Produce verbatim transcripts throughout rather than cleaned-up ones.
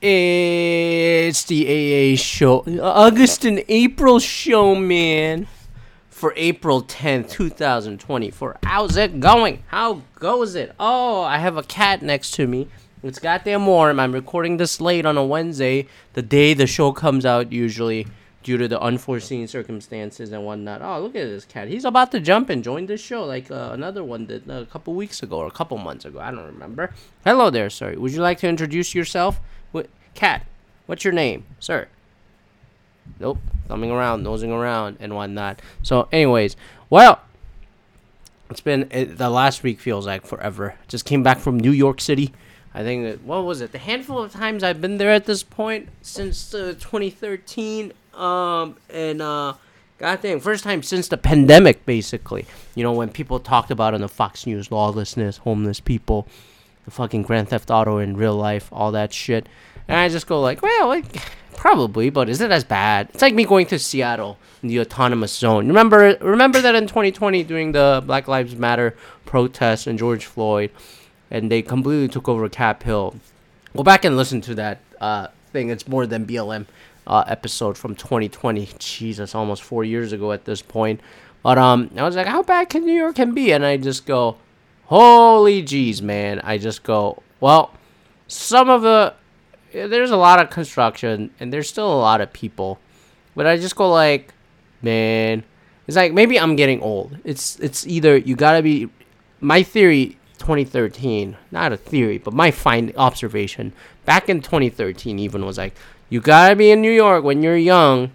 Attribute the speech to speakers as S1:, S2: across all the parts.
S1: It's the A A show, August and April show, man. For April tenth, twenty twenty-four. How's it going? How goes it? Oh, I have a cat next to me. It's goddamn warm. I'm recording this late on a Wednesday, the day the show comes out usually, due to the unforeseen circumstances and whatnot. Oh, look at this cat. He's about to jump and join this show like uh, another one did a couple weeks ago or a couple months ago. I don't remember. Hello there, sir. Would you like to introduce yourself? What, cat, what's your name, sir? Nope. Thumbing around, nosing around, and whatnot. So, anyways, well, it's been, it, the last week feels like forever. Just came back from New York City. I think, that, what was it? The handful of times I've been there at this point since uh, twenty thirteen. Um, and, uh, goddamn, first time since the pandemic, basically. You know, when people talked about on the Fox News, lawlessness, homeless people, the fucking Grand Theft Auto in real life, all that shit. And I just go like, well, like, probably, but is it as bad? It's like me going to Seattle in the autonomous zone. Remember, remember that in twenty twenty during the Black Lives Matter protests and George Floyd, and they completely took over Cap Hill. Go back and listen to that uh, thing. It's more than B L M uh, episode from twenty twenty. Jesus, almost four years ago at this point. But um, I was like, how bad can New York can be? And I just go, holy jeez, man. I just go, well, some of the, there's a lot of construction and there's still a lot of people. But I just go like, man, it's like maybe I'm getting old. It's it's either you gotta be, my theory, twenty thirteen, not a theory, but my find observation back in twenty thirteen even was like, you gotta be in New York when you're young,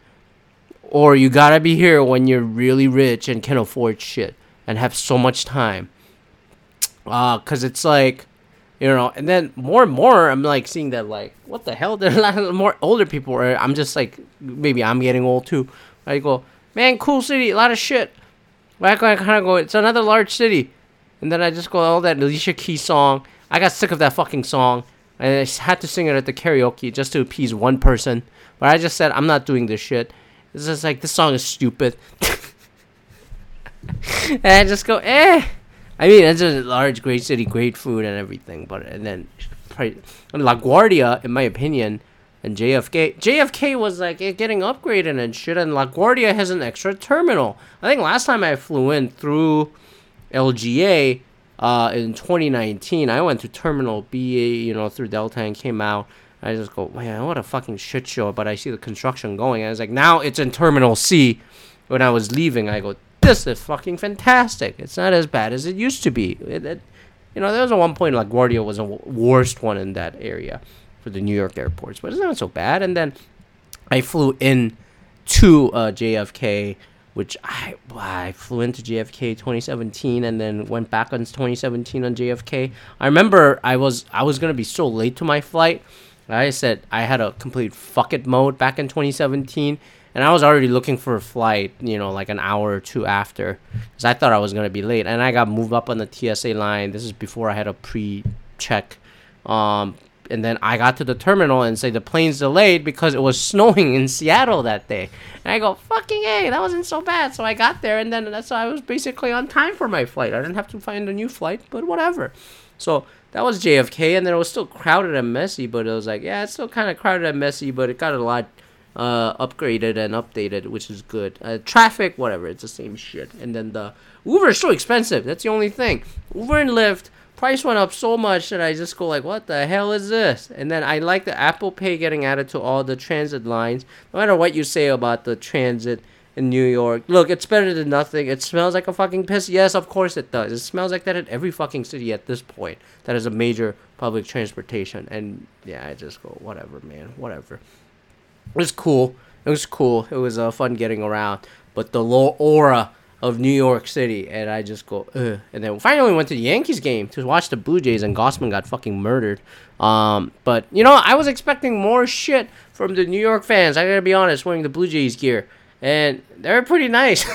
S1: or you gotta be here when you're really rich and can afford shit and have so much time. Uh, cause it's like, you know, and then more and more, I'm like seeing that, like, what the hell? There are a lot of more older people. Or I'm just like, maybe I'm getting old too. I go, man, cool city, a lot of shit. But I kind of go, it's another large city. And then I just go, oh, that Alicia Keys song. I got sick of that fucking song. And I had to sing it at the karaoke just to appease one person. But I just said, I'm not doing this shit. It's just like, this song is stupid. And I just go, eh. I mean, it's a large, great city, great food and everything, but and then LaGuardia, in my opinion, and J F K, J F K was like getting upgraded and shit, and LaGuardia has an extra terminal. I think last time I flew in through L G A uh, in twenty nineteen, I went to Terminal B, you know, through Delta and came out. I just go, man, what a fucking shit show, but I see the construction going. And I was like, now it's in Terminal C. When I was leaving, I go, this is fucking fantastic. It's not as bad as it used to be. It, it, you know, there was a one point LaGuardia was the worst one in that area for the New York airports, but it's not so bad. And then I flew in to uh, J F K, which I I flew into J F K twenty seventeen and then went back on twenty seventeen on J F K. I remember I was I was gonna be so late to my flight. I said I had a complete fuck it mode back in twenty seventeen. And I was already looking for a flight, you know, like an hour or two after, because I thought I was going to be late. And I got moved up on the T S A line. This is before I had a pre-check. Um, and then I got to the terminal and say the plane's delayed because it was snowing in Seattle that day. And I go, fucking hey, that wasn't so bad. So I got there, and then that's why I was basically on time for my flight. I didn't have to find a new flight, but whatever. So that was J F K, and then it was still crowded and messy. But it was like, yeah, it's still kind of crowded and messy, but it got a lot Uh, upgraded and updated, which is good. Uh, traffic, whatever, it's the same shit. And then the Uber is so expensive. That's the only thing. Uber and Lyft price went up so much that I just go like, what the hell is this? And then I like the Apple Pay getting added to all the transit lines. No matter what you say about the transit in New York, look, it's better than nothing. It smells like a fucking piss. Yes, of course it does. It smells like that at every fucking city at this point that has a major public transportation. And yeah, I just go, whatever, man, whatever. It was cool. It was cool. It was uh, fun getting around. But the low aura of New York City, and I just go, ugh. And then finally went to the Yankees game to watch the Blue Jays, and Gossman got fucking murdered. Um, but, you know, I was expecting more shit from the New York fans. I gotta be honest, wearing the Blue Jays gear. And they were pretty nice.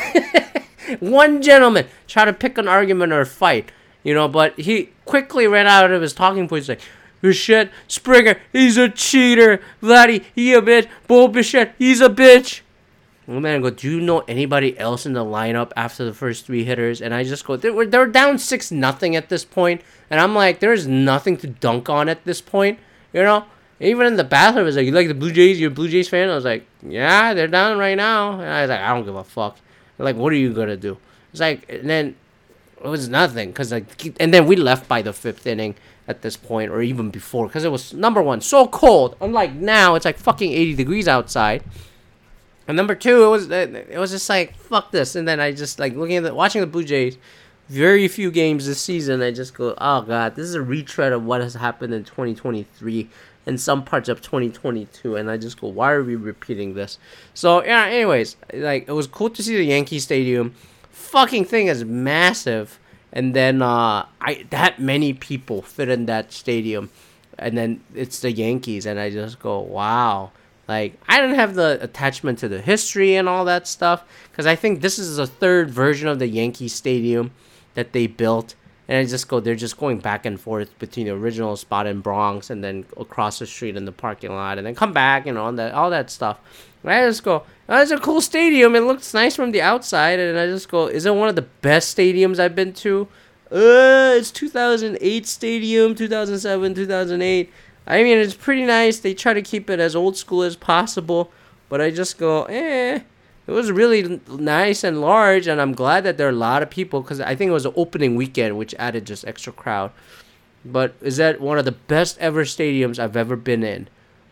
S1: One gentleman tried to pick an argument or a fight, you know, but he quickly ran out of his talking points like, Bichette, Springer, he's a cheater. Vladdy, he a bitch. Bo Bichette, he's a bitch. And then I go, do you know anybody else in the lineup after the first three hitters? And I just go, they were, they were down six nothing at this point. And I'm like, there's nothing to dunk on at this point, you know? Even in the bathroom, it's like, you like the Blue Jays? You're a Blue Jays fan? I was like, yeah, they're down right now. And I was like, I don't give a fuck. They're like, what are you gonna do? It's like, and then it was nothing, cause like, and then we left by the fifth inning at this point, or even before, cause it was number one, so cold. Unlike now, it's like fucking eighty degrees outside. And number two, it was it was just like, fuck this. And then I just like looking at the watching the Blue Jays, very few games this season. I just go, oh god, this is a retread of what has happened in twenty twenty-three and some parts of twenty twenty-two. And I just go, why are we repeating this? So yeah, anyways, like it was cool to see the Yankee Stadium. Fucking thing is massive, and then uh, I that many people fit in that stadium, and then it's the Yankees, and I just go, wow. Like, I didn't have the attachment to the history and all that stuff, because I think this is the third version of the Yankee Stadium that they built. And I just go, they're just going back and forth between the original spot in Bronx and then across the street in the parking lot, and then come back, you know, all that, all that stuff. And I just go, oh, it's a cool stadium. It looks nice from the outside. And I just go, is it one of the best stadiums I've been to? Uh, it's two thousand eight stadium, two thousand seven, two thousand eight. I mean, it's pretty nice. They try to keep it as old school as possible, but I just go, eh. It was really nice and large, and I'm glad that there are a lot of people, because I think it was the opening weekend, which added just extra crowd. But is that one of the best ever stadiums I've ever been in?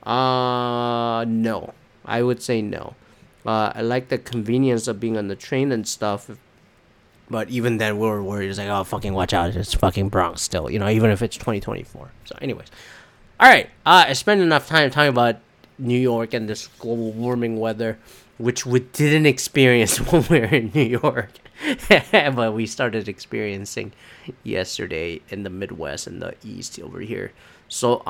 S1: Uh, no. I would say no. Uh, I like the convenience of being on the train and stuff, but even then, we were worried. It's like, oh, fucking watch out. It's fucking Bronx still, you know, even if it's twenty twenty-four. So anyways. All right, uh, I spent enough time talking about New York and this global warming weather, which we didn't experience when we were in New York, but we started experiencing yesterday in the Midwest and the East over here. So,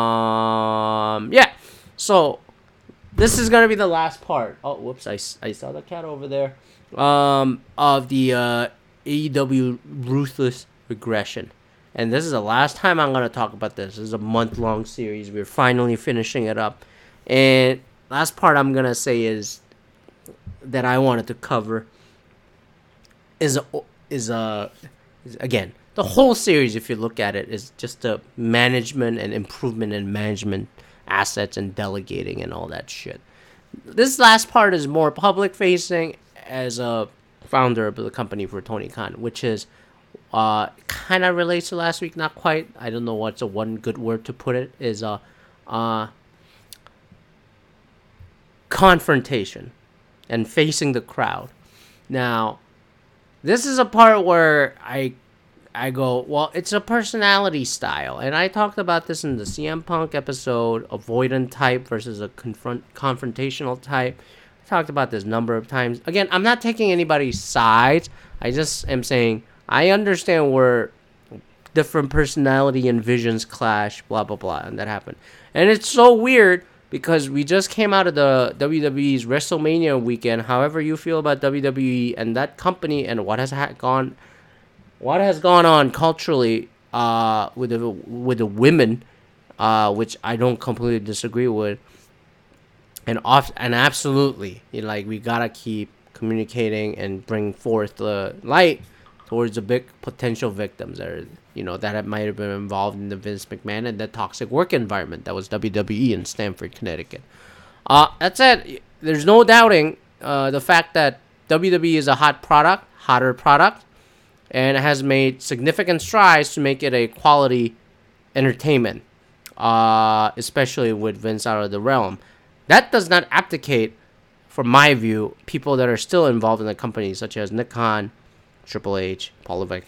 S1: um, yeah. So, this is going to be the last part. Oh, whoops, I, I saw the cat over there. Um, of the uh, A E W Ruthless Regression. And this is the last time I'm going to talk about this. This is a month-long series. We're finally finishing it up. And last part I'm going to say is that I wanted to cover is, is, uh, is, again, the whole series, if you look at it, is just the management and improvement in management assets and delegating and all that shit. This last part is more public-facing as a founder of the company for Tony Khan, which is Uh, kind of relates to last week, not quite. I don't know what's a one good word to put it. Is uh, uh, confrontation and facing the crowd. Now, this is a part where I, I go, well, it's a personality style, and I talked about this in the C M Punk episode, avoidant type versus a confront confrontational type. I talked about this a number of times. Again, I'm not taking anybody's sides. I just am saying, I understand where different personality and visions clash, blah, blah, blah, and that happened. And it's so weird because we just came out of the W W E's WrestleMania weekend. However you feel about W W E and that company and what has ha- gone what has gone on culturally uh, with the, with the women, uh, which I don't completely disagree with. And off and absolutely, you know, like, we got to keep communicating and bring forth the light towards the big potential victims that are, you know, that might have been involved in the Vince McMahon and the toxic work environment that was W W E in Stamford, Connecticut. Uh, that said, there's no doubting uh, the fact that W W E is a hot product, hotter product, and it has made significant strides to make it a quality entertainment, uh, especially with Vince out of the realm. That does not abdicate, from my view, people that are still involved in the company, such as Nick Khan, Triple H, Paul Levesque,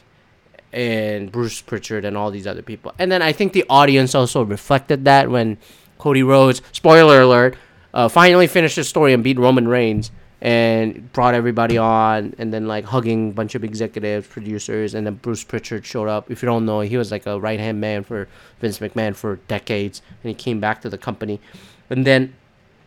S1: and Bruce Pritchard, and all these other people. And then I think the audience also reflected that when Cody Rhodes, spoiler alert, uh, finally finished his story and beat Roman Reigns and brought everybody on, and then like hugging a bunch of executives, producers, and then Bruce Pritchard showed up. If you don't know, he was like a right-hand man for Vince McMahon for decades, and he came back to the company. And then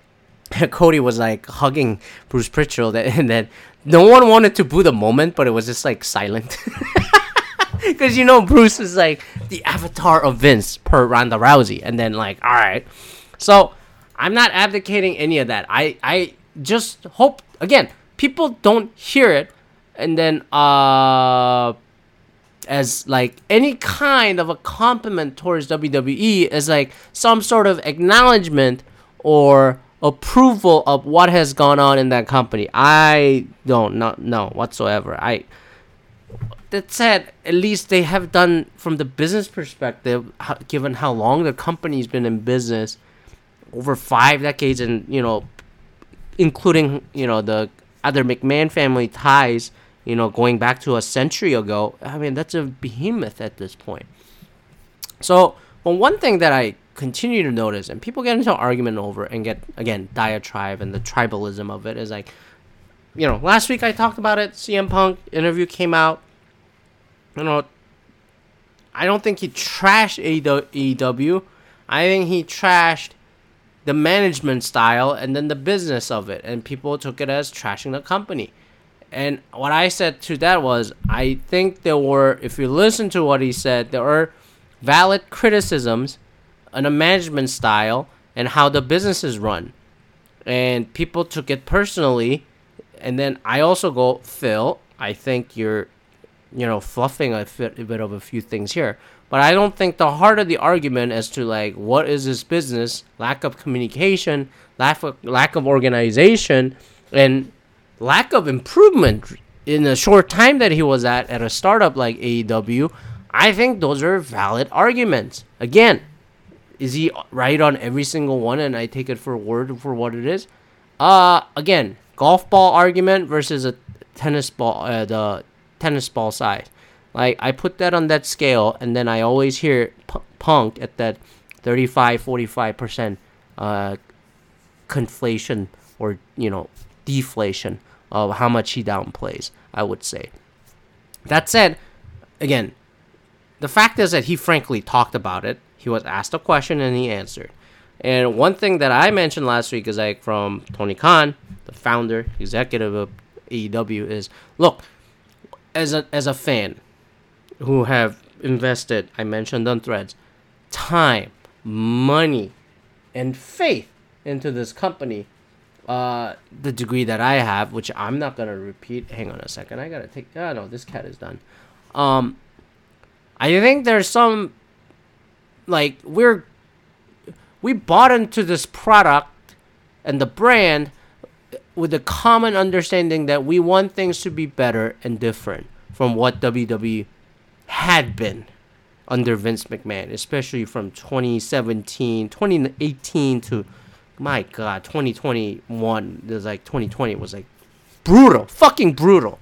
S1: Cody was like hugging Bruce Pritchard, and then no one wanted to boo the moment, but it was just like silent. Because, you know, Bruce is like the avatar of Vince per Ronda Rousey. And then like, all right. So I'm not advocating any of that. I, I just hope, again, people don't hear it and then uh as like any kind of a compliment towards W W E, as like some sort of acknowledgement or approval of what has gone on in that company. I don't not know whatsoever. I that said, at least they have done from the business perspective, how, given how long the company's been in business, over five decades, and you know, including you know the other McMahon family ties, you know, going back to a century ago. I mean, that's a behemoth at this point. So, well, one thing that I continue to notice, and people get into an argument over and get, again, diatribe and the tribalism of it, is like, you know, last week I talked about it. C M Punk interview came out. You know, I don't think he trashed A E W. I think he trashed the management style and then the business of it. And people took it as trashing the company. And what I said to that was, I think there were, if you listen to what he said, there are valid criticisms on the management style and how the business is run. And people took it personally. And then I also go, Phil, I think you're, you know, fluffing a bit, a bit of a few things here. But I don't think the heart of the argument as to, like, what is this business, lack of communication, lack of, lack of organization, and lack of improvement in the short time that he was at, at a startup like A E W, I think those are valid arguments. Again, is he right on every single one and I take it for word for what it is? Uh, again, golf ball argument versus a tennis ball, uh, the tennis ball size. Like, I put that on that scale, and then I always hear P- Punk at that thirty-five, forty-five percent uh, conflation or, you know, deflation of how much he downplays, I would say. That said, again, the fact is that he frankly talked about it. He was asked a question and he answered. And one thing that I mentioned last week is like from Tony Khan, the founder, executive of A E W, is, look, as a as a fan who have invested, I mentioned on Threads, time, money, and faith into this company, uh, the degree that I have, which I'm not going to repeat. Hang on a second. I got to take... Oh, no, this cat is done. Um, I think there's some... Like, we're... We bought into this product and the brand with a common understanding that we want things to be better and different from what W W E had been under Vince McMahon, especially from twenty seventeen, twenty eighteen to, my God, twenty twenty-one. There's like twenty twenty was like brutal, fucking brutal.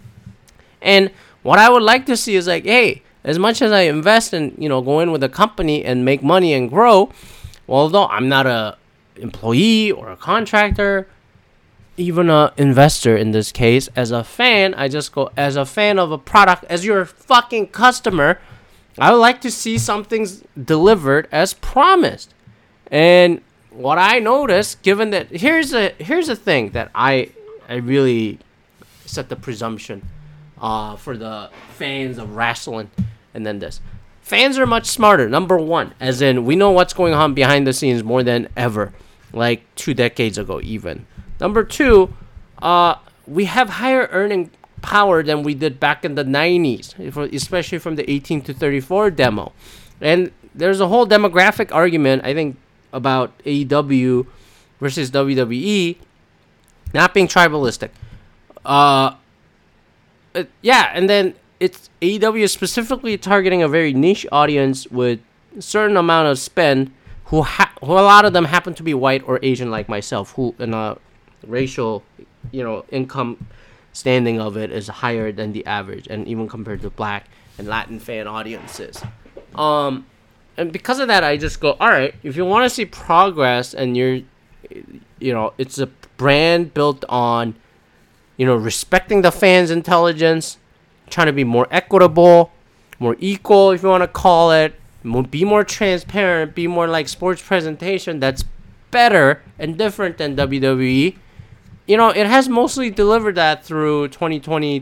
S1: And what I would like to see is like, hey, as much as I invest in, you know, go in with a company and make money and grow, well, although I'm not a employee or a contractor, even a investor in this case, as a fan, I just go, as a fan of a product, as your fucking customer, I would like to see something's delivered as promised. And what I noticed, given that, here's a here's a thing that I I really set the presumption uh, for the fans of wrestling, and then this. Fans are much smarter, number one, as in we know what's going on behind the scenes more than ever, like two decades ago even. Number two, uh, we have higher earning power than we did back in the nineties, especially from the eighteen to thirty-four demo. And there's a whole demographic argument, I think, about A E W versus W W E not being tribalistic. Uh, it, yeah, and then it's A E W is specifically targeting a very niche audience with a certain amount of spend, who ha- who a lot of them happen to be white or Asian like myself, who in a racial, you know, income standing of it is higher than the average, and even compared to black and Latin fan audiences. Um, and because of that, I just go, all right, if you want to see progress and you're, you know, it's a brand built on, you know, respecting the fans' intelligence, trying to be more equitable, more equal, if you want to call it, more, be more transparent, be more like sports presentation, that's better and different than W W E. You know, it has mostly delivered that through twenty twenty-two.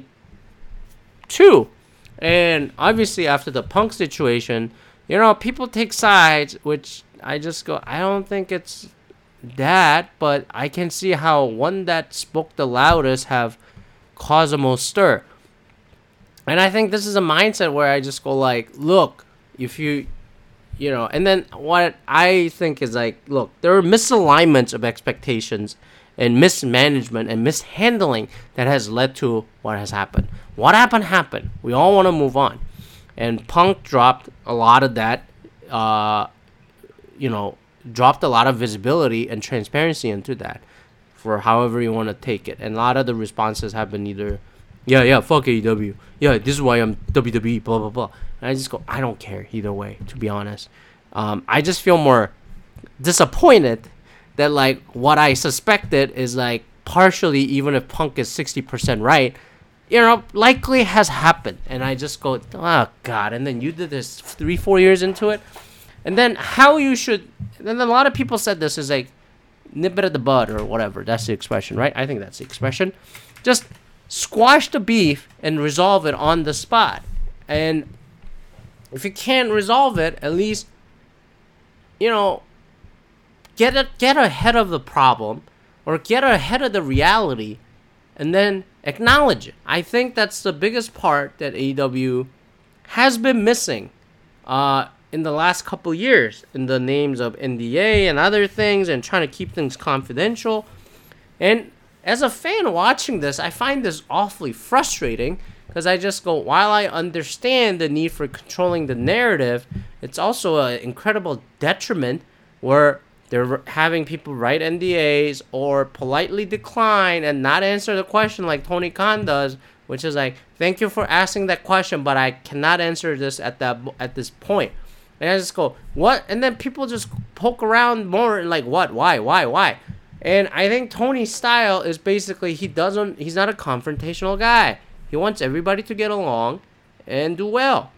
S1: And obviously after the Punk situation, you know, people take sides, which I just go, I don't think it's that, but I can see how one that spoke the loudest have caused the most stir. And I think this is a mindset where I just go like, look, if you, you know, and then what I think is like, look, there are misalignments of expectations and mismanagement and mishandling that has led to what has happened. What happened happened. We all want to move on. And Punk dropped a lot of that, uh, you know, dropped a lot of visibility and transparency into that for however you want to take it. And a lot of the responses have been either, yeah, yeah, fuck A E W. Yeah, this is why I'm W W E, blah, blah, blah. And I just go, I don't care either way, to be honest. Um, I just feel more disappointed that, like, what I suspected is, like, partially, even if Punk is sixty percent right, you know, likely has happened. And I just go, oh, God. And then you did this three, four years into it. And then how you should, and then a lot of people said this is, like, nip it at the bud or whatever. That's the expression, right? I think that's the expression. Just squash the beef and resolve it on the spot. And if you can't resolve it, at least, you know, get it, get ahead of the problem or get ahead of the reality and then acknowledge it. I think that's the biggest part that A E W has been missing uh, in the last couple years in the names of N D A and other things and trying to keep things confidential. And as a fan watching this, I find this awfully frustrating because I just go, while I understand the need for controlling the narrative, it's also an incredible detriment where they're having people write N D As or politely decline and not answer the question like Tony Khan does, which is like, thank you for asking that question, but I cannot answer this at that at this point. And I just go, what? And then people just poke around more and like, what? Why? Why? Why? And I think Tony's style is basically he doesn't, he's not a confrontational guy. He wants everybody to get along and do well.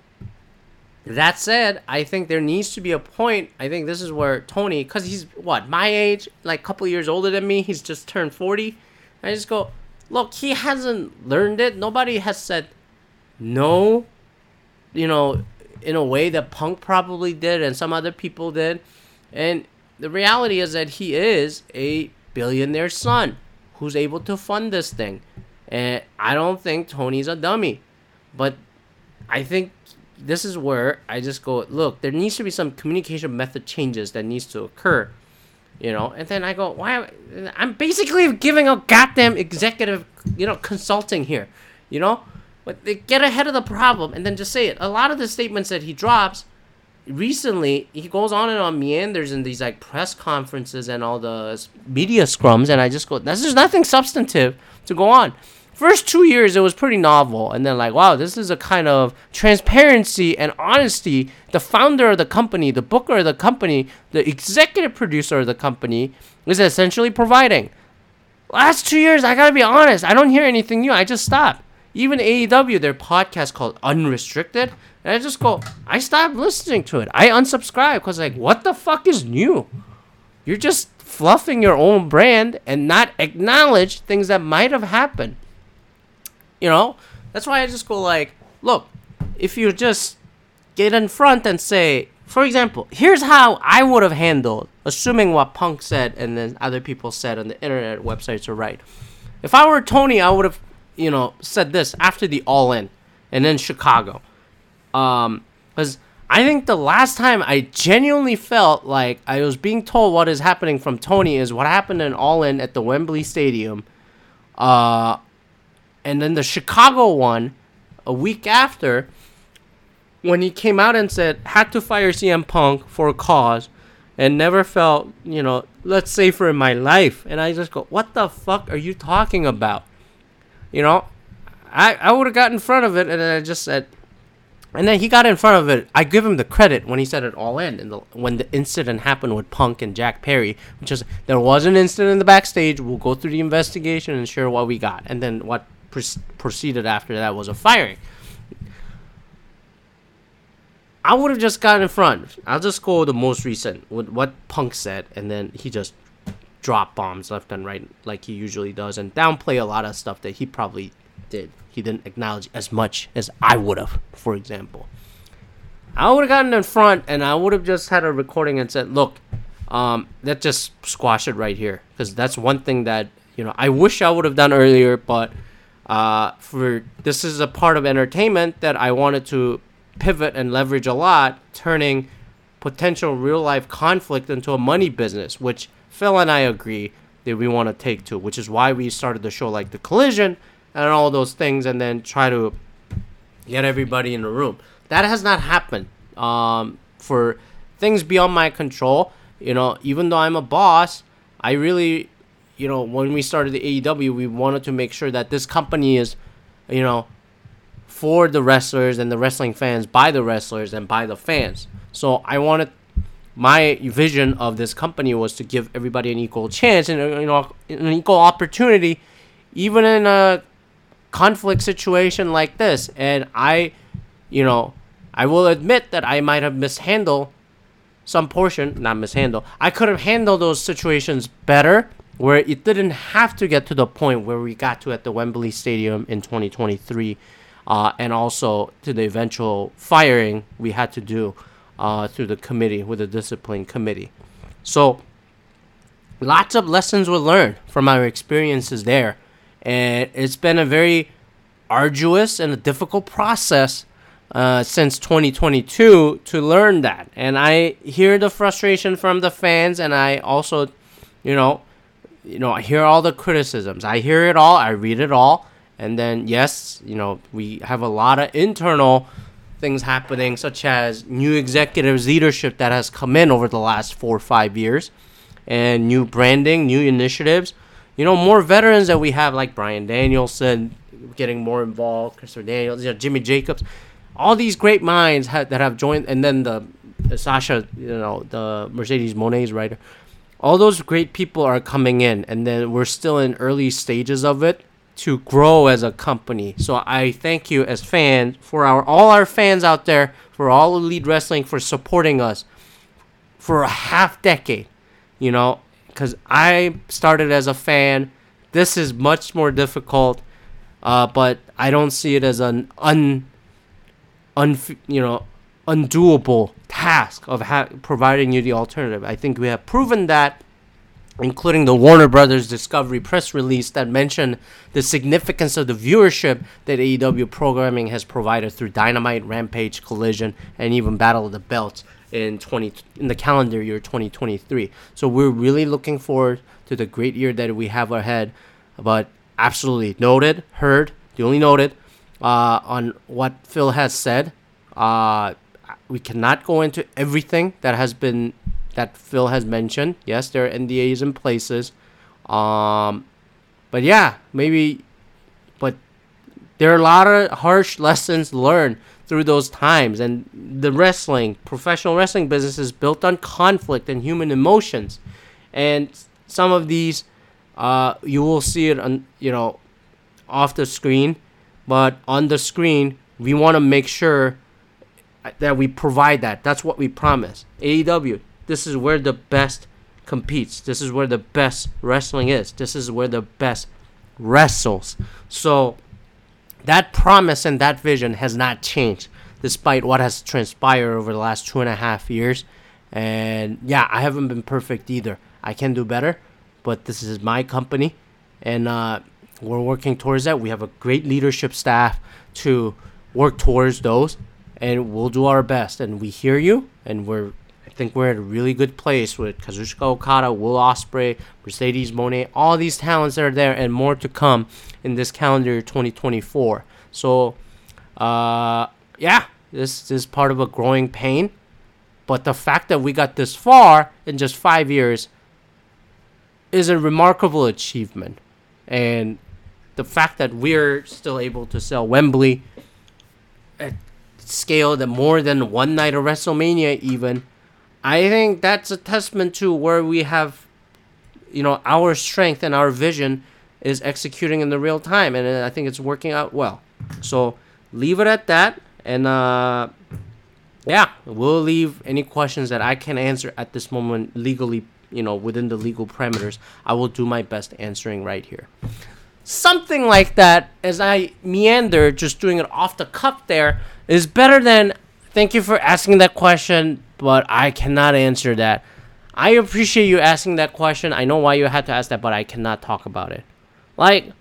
S1: That said, I think there needs to be a point. I think this is where Tony, because he's, what, my age, like a couple years older than me. He's just turned forty. I just go, look, he hasn't learned it. Nobody has said no, you know, in a way that Punk probably did and some other people did. And the reality is that he is a billionaire son who's able to fund this thing. And I don't think Tony's a dummy. But I think this is where I just go, look, there needs to be some communication method changes that needs to occur. You know, and then I go, why? Am I, I'm basically giving a goddamn executive, you know, consulting here. You know? But they get ahead of the problem and then just say it. A lot of the statements that he drops recently, he goes on and on meanders in these like press conferences and all the media scrums, and I just go, there's nothing substantive to go on. First two years, it was pretty novel, and then like, wow, this is a kind of transparency and honesty the founder of the company, the booker of the company, the executive producer of the company is essentially providing. Last two years, I gotta be honest, I don't hear anything new. I just stopped. Even A E W, their podcast called Unrestricted, and I just go, I stopped listening to it. I unsubscribe because like, what the fuck is new? You're just fluffing your own brand and not acknowledge things that might have happened. You know, that's why I just go like, look, if you just get in front and say, for example, here's how I would have handled, assuming what Punk said and then other people said on the internet websites are right. If I were Tony, I would have, you know, said this after the All In and then Chicago. Um, because I think the last time I genuinely felt like I was being told what is happening from Tony is what happened in All In at the Wembley Stadium. Uh, and then the Chicago one a week after when he came out and said, had to fire C M Punk for a cause and never felt, you know, less safer in my life. And I just go, what the fuck are you talking about? You know, I, I would have got in front of it and then I just said, and then he got in front of it. I give him the credit when he said it All In, and the, when the incident happened with Punk and Jack Perry, which is, there was an incident in the backstage. We'll go through the investigation and share what we got. And then what pre- proceeded after that was a firing. I would have just gotten in front. I'll just go the most recent with what Punk said, and then he just dropped bombs left and right like he usually does and downplay a lot of stuff that he probably did. He didn't acknowledge as much as I would have, for example. I would have gotten in front and I would have just had a recording and said, look, um, let's just squash it right here. Because that's one thing that, you know, I wish I would have done earlier, but uh, for this is a part of entertainment that I wanted to pivot and leverage a lot, turning potential real life conflict into a money business, which Phil and I agree that we want to take to, which is why we started the show like The Collision and all those things, and then try to get everybody in the room. That has not happened um, for things beyond my control. You know, even though I'm a boss, I really, you know, when we started the A E W, we wanted to make sure that this company is, you know, for the wrestlers and the wrestling fans, by the wrestlers and by the fans. So I wanted, my vision of this company was to give everybody an equal chance and, you know, an equal opportunity, even in a conflict situation like this. And I, you know, I will admit that I might have mishandled some portion, not mishandle. I could have handled those situations better, where it didn't have to get to the point where we got to at the Wembley Stadium in twenty twenty-three, uh, and also to the eventual firing we had to do uh, through the committee, with the discipline committee. So lots of lessons were learned from our experiences there, and it's been a very arduous and a difficult process Uh, since twenty twenty-two to learn that. And I hear the frustration from the fans, and I also, you know, you know, I hear all the criticisms. I hear it all. I read it all. And then, yes, you know, we have a lot of internal things happening, such as new executives leadership that has come in over the last four or five years, and new branding, new initiatives. You know, more veterans that we have, like Bryan Danielson getting more involved, Christopher Daniels, you know, Jimmy Jacobs. All these great minds ha- that have joined, and then the, the Sasha, you know, the Mercedes Moné's writer. All those great people are coming in, and then we're still in early stages of it to grow as a company. So I thank you as fans, for our all our fans out there, for all Elite Wrestling, for supporting us for a half decade, you know, because I started as a fan. This is much more difficult, uh, but I don't see it as an un Un, you know, undoable task of ha- providing you the alternative. I think we have proven that, including the Warner Brothers Discovery press release that mentioned the significance of the viewership that A E W programming has provided through Dynamite, Rampage, Collision, and even Battle of the Belts in twenty in the calendar year twenty twenty-three. So we're really looking forward to the great year that we have ahead. But absolutely noted, heard, duly noted. Uh, on what Phil has said, uh, we cannot go into everything that has been that Phil has mentioned. Yes, there are N D As in places, um, but yeah, maybe. But there are a lot of harsh lessons learned through those times, and the wrestling, professional wrestling business is built on conflict and human emotions, and some of these, uh, you will see it on, you know, off the screen. But on the screen, we want to make sure that we provide that. That's what we promise. A E W, this is where the best competes. This is where the best wrestling is. This is where the best wrestles. So that promise and that vision has not changed, despite what has transpired over the last two and a half years. And yeah, I haven't been perfect either. I can do better, but this is my company, and uh, we're working towards that. We have a great leadership staff to work towards those, and we'll do our best. And we hear you, and we're, I think we're at a really good place with Kazuchika Okada, Will Ospreay, Mercedes Moné, all these talents that are there, and more to come in this calendar year twenty twenty-four. So, uh, yeah, this, this is part of a growing pain. But the fact that we got this far in just five years is a remarkable achievement. And the fact that we're still able to sell Wembley at scale that more than one night of WrestleMania even, I think that's a testament to where we have, you know, our strength and our vision is executing in the real time. And I think it's working out well. So leave it at that. And, uh, yeah, we'll leave any questions that I can answer at this moment legally, you know, within the legal parameters. I will do my best answering right here. Something like that, as I meander, just doing it off the cuff there, is better than, thank you for asking that question, but I cannot answer that. I appreciate you asking that question. I know why you had to ask that, but I cannot talk about it. Like,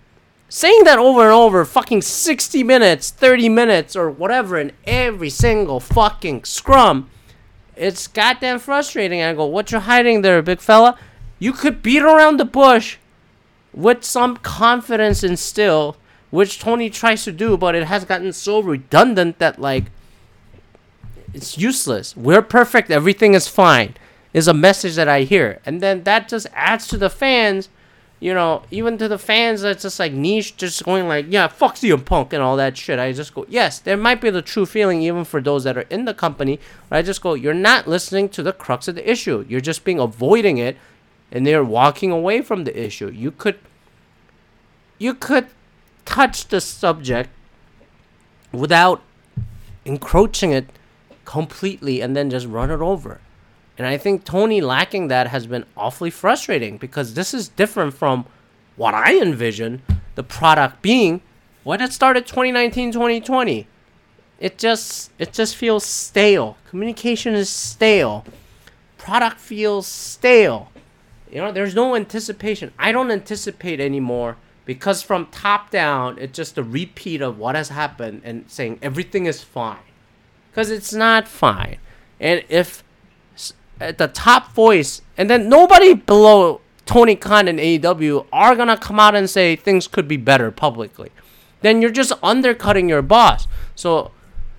S1: saying that over and over, fucking sixty minutes, thirty minutes, or whatever, in every single fucking scrum, it's goddamn frustrating. I go, what you hiding there, big fella? You could beat around the bush with some confidence and still, which Tony tries to do, but it has gotten so redundant that, like, it's useless. We're perfect. Everything is fine is a message that I hear. And then that just adds to the fans, you know, even to the fans that's just like niche, just going like, yeah, fuck C M Punk and all that shit. I just go, yes, there might be the true feeling even for those that are in the company. But I just go, you're not listening to the crux of the issue. You're just being avoiding it, and they're walking away from the issue. You could, you could touch the subject without encroaching it completely and then just run it over. And I think Tony lacking that has been awfully frustrating, because this is different from what I envision the product being when it started twenty nineteen, twenty twenty. It just it just feels stale. Communication is stale. Product feels stale. You know, there's no anticipation. I don't anticipate anymore, because from top down, it's just a repeat of what has happened and saying everything is fine. Because it's not fine. And if at the top voice, and then nobody below Tony Khan and A E W are going to come out and say things could be better publicly, then you're just undercutting your boss. So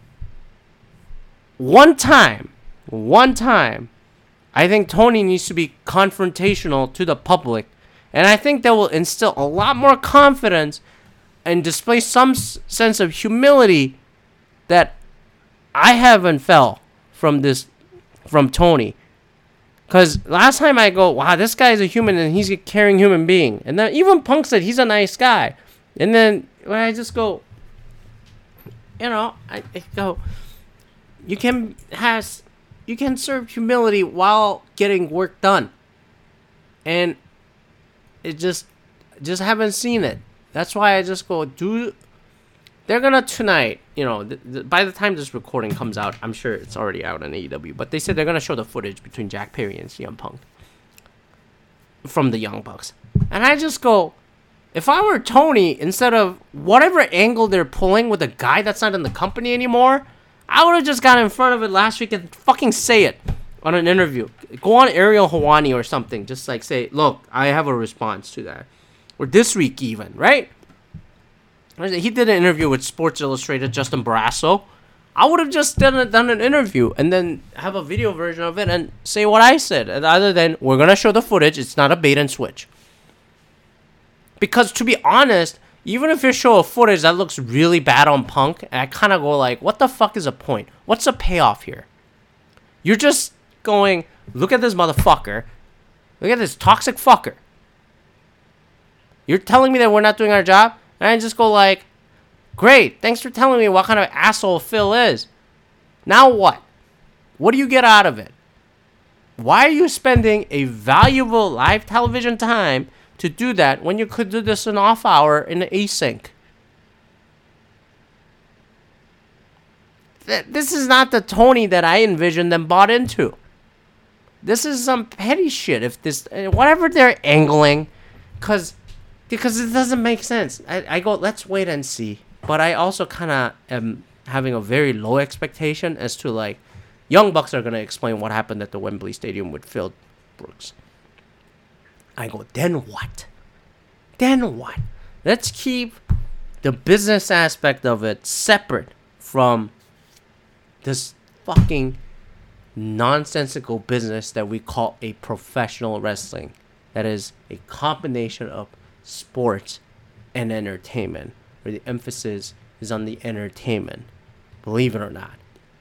S1: one time, one time, I think Tony needs to be confrontational to the public. And I think that will instill a lot more confidence and display some s- sense of humility that I haven't felt from this, from Tony. Because last time I go, wow, this guy is a human and he's a caring human being. And then even Punk said he's a nice guy. And then when I just go, you know, I, I go, you can has, you can serve humility while getting work done. And it just, just haven't seen it. That's why I just go, dude. They're gonna tonight, you know, th- th- by the time this recording comes out, I'm sure it's already out on A E W, but they said they're gonna show the footage between Jack Perry and C M Punk from the Young Bucks. And I just go, if I were Tony, instead of whatever angle they're pulling with a guy that's not in the company anymore, I would have just got in front of it last week and fucking say it on an interview. Go on Ariel Helwani or something, just like say, look, I have a response to that. Or this week even, right? He did an interview with Sports Illustrated, Justin Barrasso. I would have just done, a, done an interview and then have a video version of it and say what I said. Other than, we're going to show the footage. It's not a bait and switch. Because to be honest, even if you show a footage that looks really bad on Punk, I kind of go like, what the fuck is the point? What's the payoff here? You're just going, look at this motherfucker. Look at this toxic fucker. You're telling me that we're not doing our job? And I just go like, great, thanks for telling me what kind of asshole Phil is. Now what? What do you get out of it? Why are you spending a valuable live television time to do that when you could do this an off hour in async? Th- this is not the Tony that I envisioned them bought into. This is some petty shit. If this, whatever they're angling, because... Because it doesn't make sense. I, I go, let's wait and see. But I also kind of am having a very low expectation as to, like, Young Bucks are going to explain what happened at the Wembley Stadium with Phil Brooks. I go, then what? Then what? Let's keep the business aspect of it separate from this fucking nonsensical business that we call a professional wrestling. That is a combination of sports and entertainment, where the emphasis is on the entertainment, believe it or not.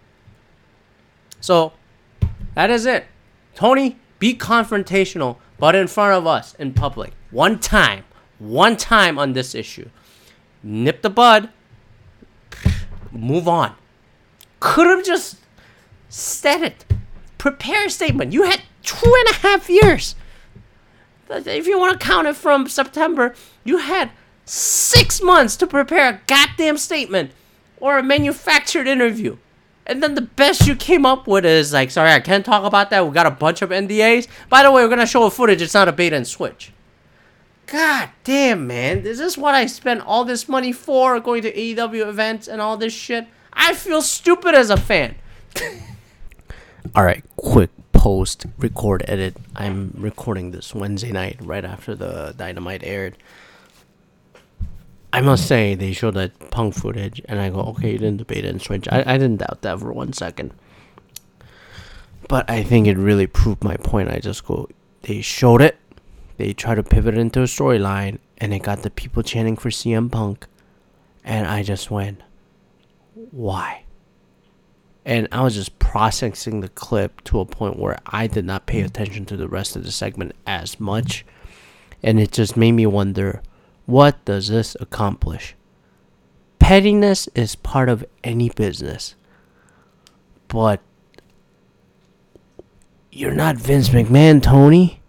S1: So that is it. Tony, be confrontational, but in front of us in public. One time, one time on this issue. Nip the bud, move on. Could have just said it. Prepare a statement. You had two and a half years. If you want to count it from September, you had six months to prepare a goddamn statement or a manufactured interview. And then the best you came up with is like, sorry, I can't talk about that. We got a bunch of N D As. By the way, we're going to show a footage. It's not a bait and switch. God damn, man. Is this what I spent all this money for, going to A E W events and all this shit? I feel stupid as a fan. Alright, quick post, record, edit. I'm recording this Wednesday night, right after the Dynamite aired. I must say, they showed that Punk footage, and I go, okay, you didn't debate it and switch. I, I didn't doubt that for one second. But I think it really proved my point. I just go, they showed it, they tried to pivot it into a storyline, and it got the people chanting for C M Punk. And I just went, why? And I was just processing the clip to a point where I did not pay attention to the rest of the segment as much. And it just made me wonder, what does this accomplish? Pettiness is part of any business. But you're not Vince McMahon, Tony.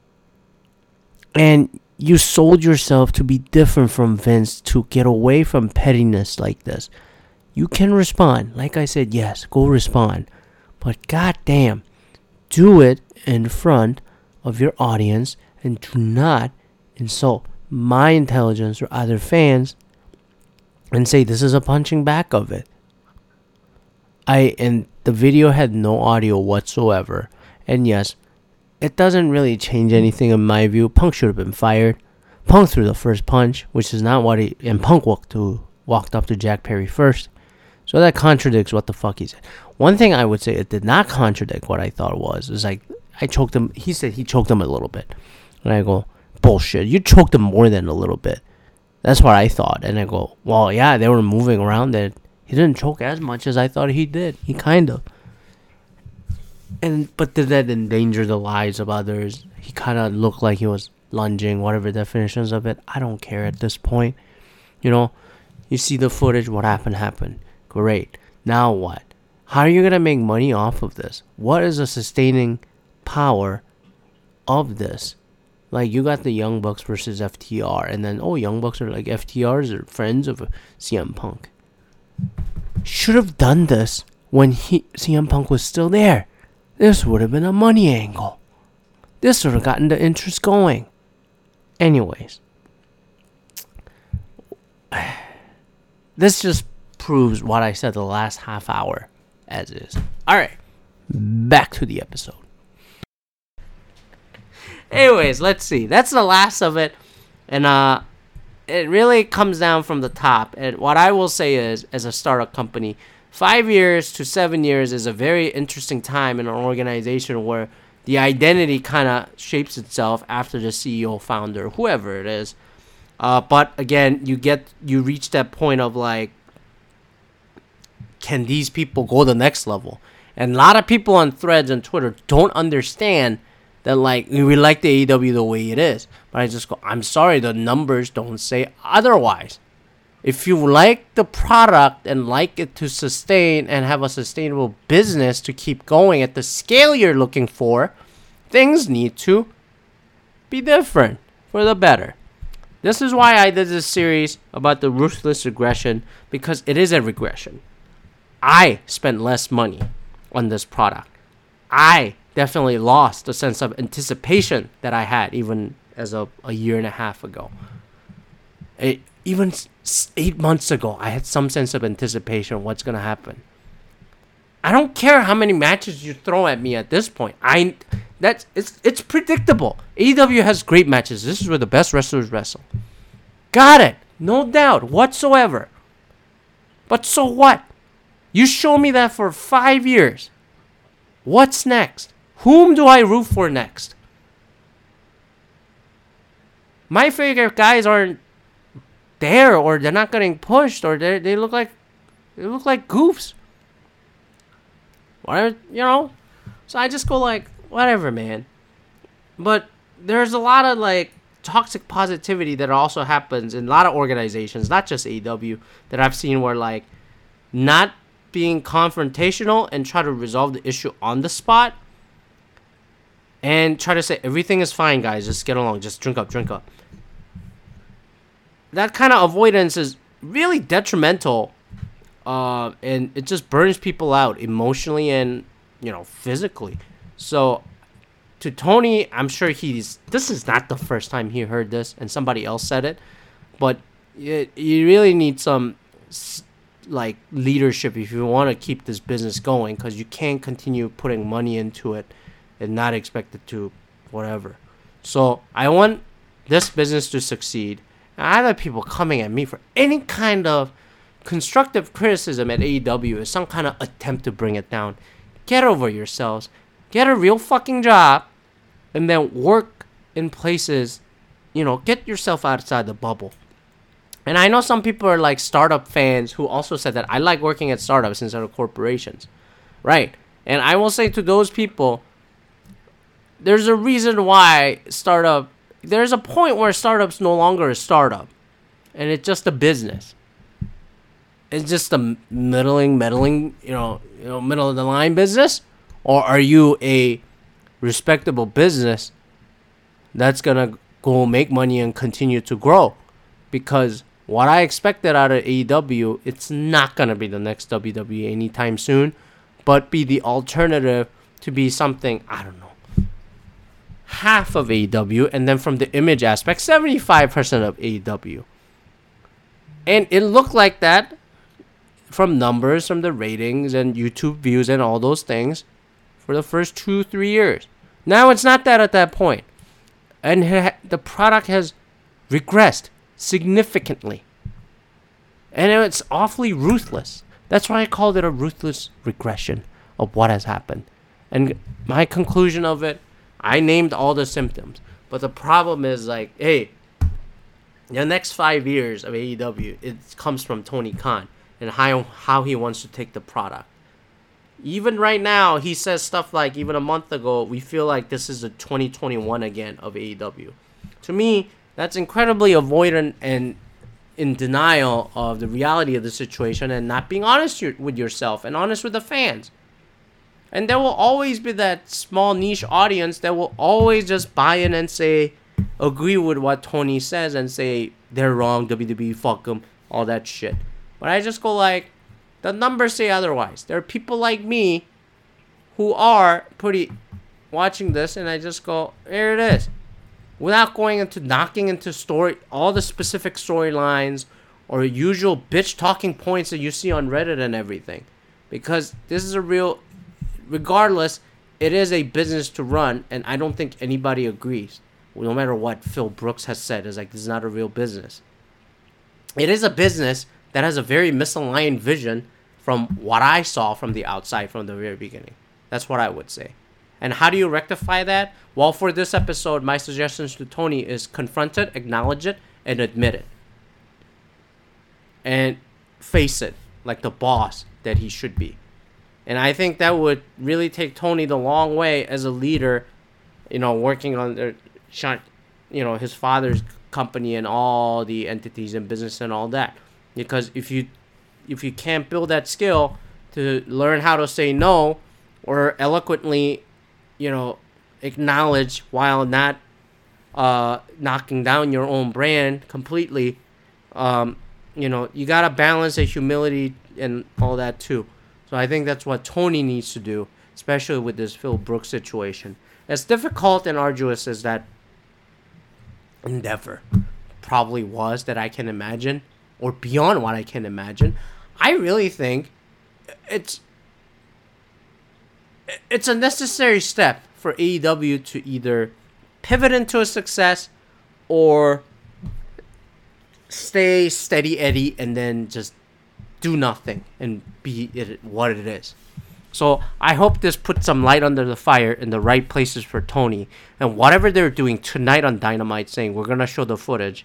S1: And you sold yourself to be different from Vince to get away from pettiness like this. You can respond. Like I said, yes, go respond. But goddamn, do it in front of your audience and do not insult my intelligence or other fans and say this is a punching back of it. I and the video had no audio whatsoever. And yes, it doesn't really change anything in my view. Punk should have been fired. Punk threw the first punch, which is not what he... And Punk walked to walked up to Jack Perry first. So that contradicts what the fuck he said. One thing I would say it did not contradict what I thought was, is like, I choked him. He said he choked him a little bit. And I go, bullshit. You choked him more than a little bit. That's what I thought. And I go, well, yeah, they were moving around it. He didn't choke as much as I thought he did. He kind of. And but did that endanger the lives of others? He kind of looked like he was lunging, whatever definitions of it. I don't care at this point. You know, you see the footage. What happened happened. Great. Now what? How are you going to make money off of this? What is the sustaining power of this? Like, you got the Young Bucks versus F T R. And then, oh, Young Bucks are like F T Rs or friends of C M Punk. Should have done this when he C M Punk was still there. This would have been a money angle. This would have gotten the interest going. Anyways. This just proves what I said the last half hour as is. Alright. Back to the episode. Anyways, let's see. That's the last of it. And uh it really comes down from the top. And what I will say is, as a startup company, five years to seven years is a very interesting time in an organization where the identity kind of shapes itself after the C E O, founder, whoever it is. Uh, but again, you get you reach that point of like, can these people go the next level? And a lot of people on Threads and Twitter don't understand that, like, we like the A E W the way it is. But I just go, I'm sorry, the numbers don't say otherwise. If you like the product and like it to sustain and have a sustainable business to keep going at the scale you're looking for, things need to be different for the better. This is why I did this series about the ruthless regression, because it is a regression. I spent less money on this product. I definitely lost the sense of anticipation that I had even as of a year and a half ago. It, even eight months ago, I had some sense of anticipation of what's going to happen. I don't care how many matches you throw at me at this point. I that's it's it's predictable. A E W has great matches. This is where the best wrestlers wrestle. Got it. No doubt whatsoever. But so what? You show me that for five years. What's next? Whom do I root for next? My favorite guys aren't there, or they're not getting pushed, or they they look like they look like goofs. Whatever, you know. So I just go like, whatever, man. But there's a lot of like toxic positivity that also happens in a lot of organizations, not just A E W, that I've seen where like not being confrontational and try to resolve the issue on the spot and try to say everything is fine, guys, just get along, just drink up, drink up. That kind of avoidance is really detrimental, uh, and it just burns people out emotionally and, you know, physically. So to Tony, I'm sure he's. This is not the first time he heard this, and somebody else said it, but it, you really need some like leadership if you want to keep this business going, because you can't continue putting money into it and not expect it to whatever. So I want this business to succeed. And I have people coming at me for any kind of constructive criticism at A E W is some kind of attempt to bring it down. Get over yourselves. Get a real fucking job. And then work in places, you know, get yourself outside the bubble. And I know some people are like startup fans who also said that I like working at startups instead of corporations. Right. And I will say to those people, there's a reason why startup, there's a point where startup's no longer a startup. And it's just a business. It's just a middling, meddling, you know, you know, middle of the line business. Or are you a respectable business that's gonna go make money and continue to grow? Because what I expected out of A E W, it's not gonna be the next W W E anytime soon, but be the alternative to be something, I don't know, half of A E W, and then from the image aspect, seventy-five percent of A E W. And it looked like that from numbers, from the ratings and YouTube views and all those things for the first two, three years. Now it's not that at that point. And ha- the product has regressed significantly. And it's awfully ruthless. That's why I called it a ruthless regression of what has happened. And my conclusion of it, I named all the symptoms. But the problem is like, hey, the next five years of A E W, it comes from Tony Khan and how how he wants to take the product. Even right now, he says stuff like, even a month ago, we feel like this is the twenty twenty-one again of A E W. To me, that's incredibly avoidant and in denial of the reality of the situation and not being honest with yourself and honest with the fans. And there will always be that small niche audience that will always just buy in and say, agree with what Tony says and say, they're wrong, W W E, fuck them, all that shit. But I just go like, the numbers say otherwise. There are people like me who are pretty watching this, and I just go, here it is. Without going into knocking into story, all the specific storylines or usual bitch talking points that you see on Reddit and everything. Because this is a real, regardless, it is a business to run, and I don't think anybody agrees. No matter what Phil Brooks has said, is like, this is not a real business. It is a business that has a very misaligned vision from what I saw from the outside from the very beginning. That's what I would say. And how do you rectify that? Well, for this episode, my suggestions to Tony is confront it, acknowledge it, and admit it. And face it like the boss that he should be. And I think that would really take Tony the long way as a leader, you know, working on the, you know, his father's company and all the entities and business and all that. Because if you if you can't build that skill to learn how to say no or eloquently, you know, acknowledge while not uh, knocking down your own brand completely, um, you know, you got to balance the humility and all that too. So I think that's what Tony needs to do, especially with this Phil Brooks situation. As difficult and arduous as that endeavor probably was that I can imagine, or beyond what I can imagine, I really think it's it's a necessary step for A E W to either pivot into a success or stay steady Eddie and then just do nothing and be it what it is. So I hope this puts some light under the fire in the right places for Tony. And whatever they're doing tonight on Dynamite, saying we're going to show the footage,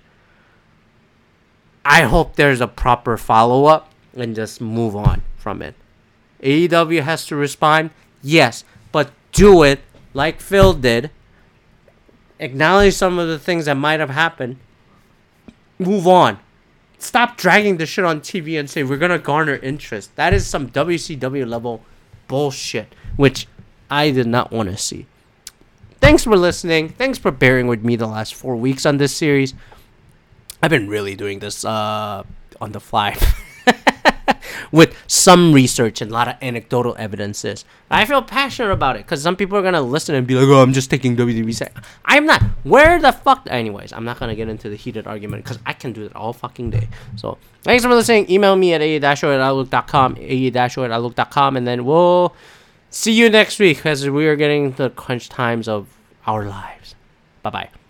S1: I hope there's a proper follow-up and just move on from it. A E W has to respond, yes, but do it like Phil did. Acknowledge some of the things that might have happened. Move on. Stop dragging the shit on T V and say we're going to garner interest. That is some W C W level bullshit, which I did not want to see. Thanks for listening. Thanks for bearing with me the last four weeks on this series. I've been really doing this uh, on the fly with some research and a lot of anecdotal evidences. I feel passionate about it because some people are gonna listen and be like, "Oh, I'm just taking W W E." Sec-. I'm not. Where the fuck? Anyways, I'm not gonna get into the heated argument because I can do it all fucking day. So thanks for listening. Email me at a dash at outlook dot com, a dash at outlook dot com, and then we'll see you next week as we are getting the crunch times of our lives. Bye bye.